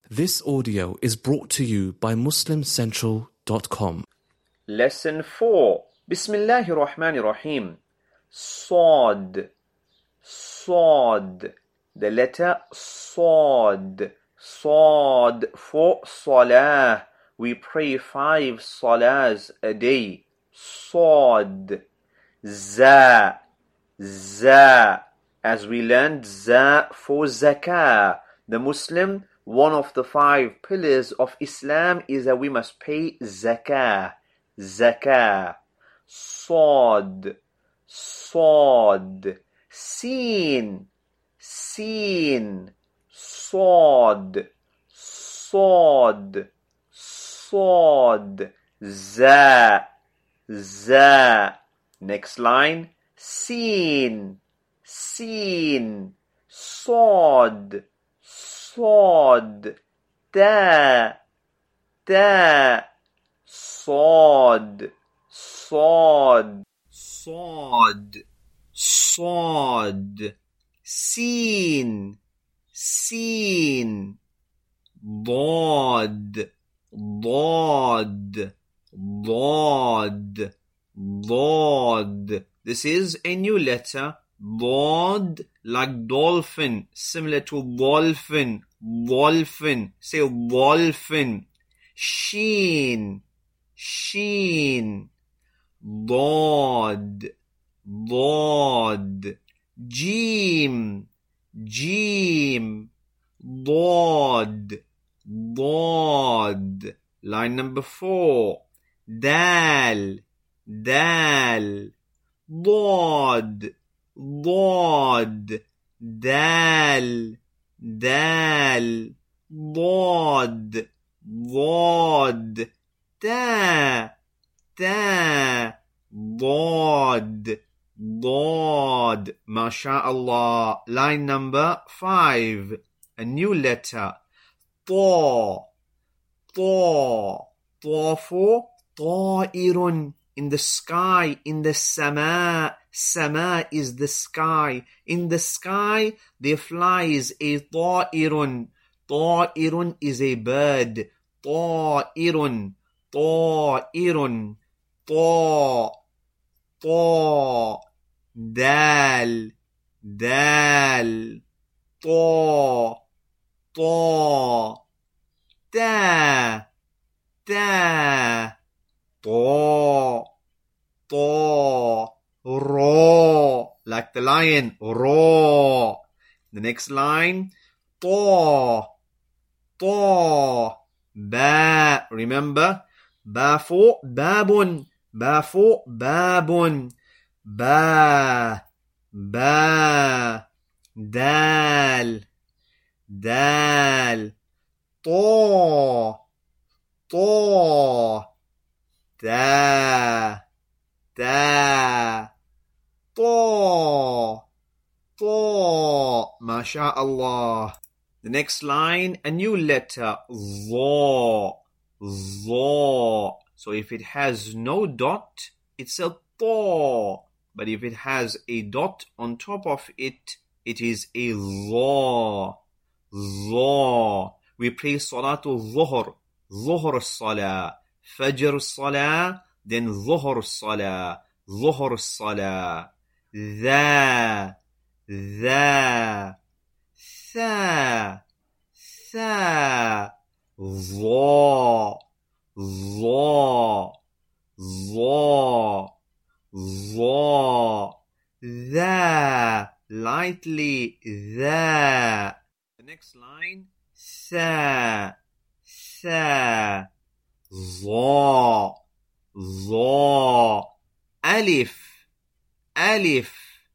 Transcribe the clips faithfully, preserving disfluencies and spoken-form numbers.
This audio is brought to you by muslim central dot com. Lesson four. Bismillahir Rahmanir Rahim. Sad. Sad. The letter Sad. Sad for Salah. We pray five Salahs a day. Sad. Za. Za. As we learned, Za for Zakah. The Muslim, one of the five pillars of Islam is that we must pay Zakah. Zakah. Sad. Sad. Seen. Seen. Sad. Sad. Sad. Za. Za. Next line. Seen. Seen. Sad. Sad. Da. Da. Sad. Sad. Sad. Sad. Seen. Seen. Dad. Dad. Dad. Dad. This is a new letter. Dad, like dolphin, similar to dolphin. Dolphin. Say dolphin. Sheen. Sheen. Dad. Dad. Jeem. Jeem. Dad. Dad. Line number four. Dal. Dal. Dad. Dad. Dal. Dal. Dad. Dad. Da. Da. Dad. Dad. MashaAllah. Line number five. A new letter. Ta. Ta. Ta for Ta'irun. In the sky, in the sama. Sama is the sky. In the sky, there flies a ta'irun. Ta'irun is a bird. Ta'irun. Ta'irun. Ta. Ta. Dal. Dal. Ta. Ta. Da. Da. Ta. Ta. Ra. Like the lion. Ra. The next line. Ta. Ta. Ba. Remember? Ba for babun. Ba for babun. Ba. Ba. Dal. Dal. Ta. Ta. Da. Da. Ta. Ta. MashaAllah. The next line, a new letter. Za. Za. So if it has no dot, it's a ta. But if it has a dot on top of it, it is a za. Za. We pray Salatul Zuhr. Zuhr Salah. Fajr Salah. Then Zuhr Salah. Zuhr Salah. Tha. Tha. Tha. Tha. Za. Za. Za. Za. Tha. Lightly. Tha. The next line. Tha. Tha. Za. Za. Alif. Alif.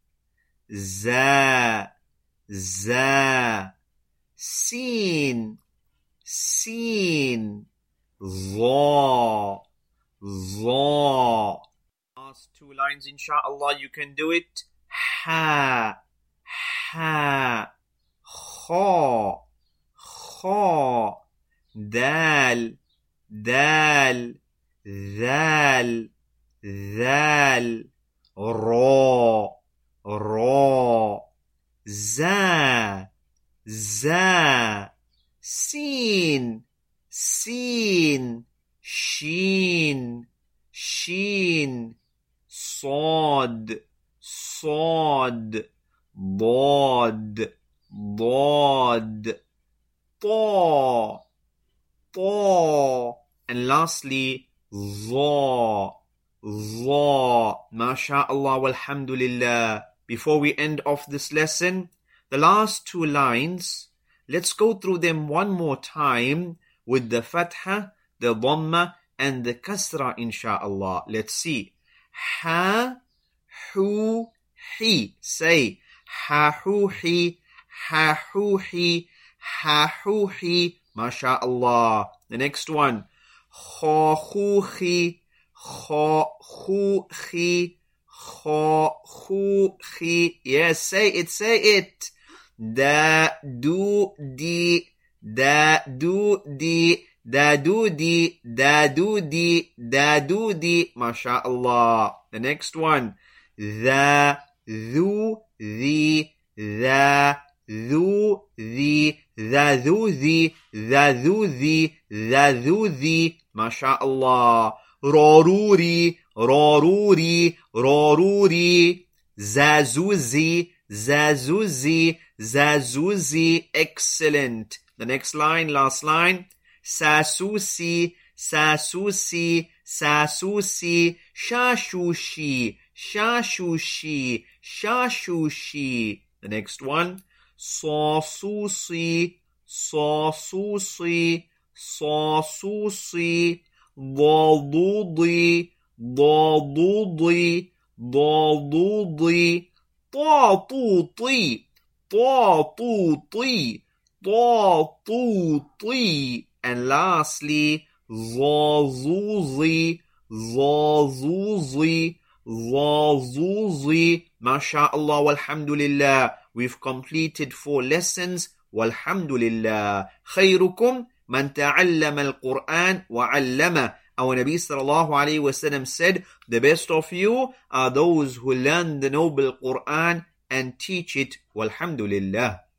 Za. Za. Seen. Seen. Za. Za. Last two lines, inshallah, you can do it. Ha. Ha. Kha. Kha. Dal. Dal. Dhal. Dhal. Ra. Ra. Za. Za. Seen, seen. Sheen, sheen. Sod, sod. Dod, dod. Ta, ta. And lastly, Za, Za. MashaAllah walhamdulillah. Before we end off this lesson, the last two lines, let's go through them one more time with the fatha, the dhamma, and the kasra, insha'Allah. Let's see. Ha, hu, hi. Say, ha, hu, hi, ha, hu, hi, ha, hu, hi. MashaAllah. The next one. Kha, hu, hi, kha, hu, hi, kha, hu, hi. Yes, say it, say it. Da, du, di, da, du, di, da, du, di, da, du, di, da, du, di. MashaAllah. The next one. The, thu, the, the, thu, the, the, thu, the, the, thu, the, the, thu, the. MashaAllah. Raruri, raruri, raruri. Zazuzi, zazuzi, zazuzi. Excellent. The next line, last line. Sasusi, sasusi, sasusi. Shashushi, shashushi, shashushi. The next one. Sasusi, sasusi, sasusi. Dadudi, dadudi, dadudi. Tatuti, tatuti, tatuti. And lastly, zazuzi, zazuzi, zazuzi. MashaAllah walhamdulillah. We've completed four lessons. Walhamdulillah. Khayrukum man ta'allama al-Qur'an wa 'allama. Our Nabi sallallahu alayhi wa sallam said, the best of you are those who learn the noble Qur'an and teach it. Walhamdulillah.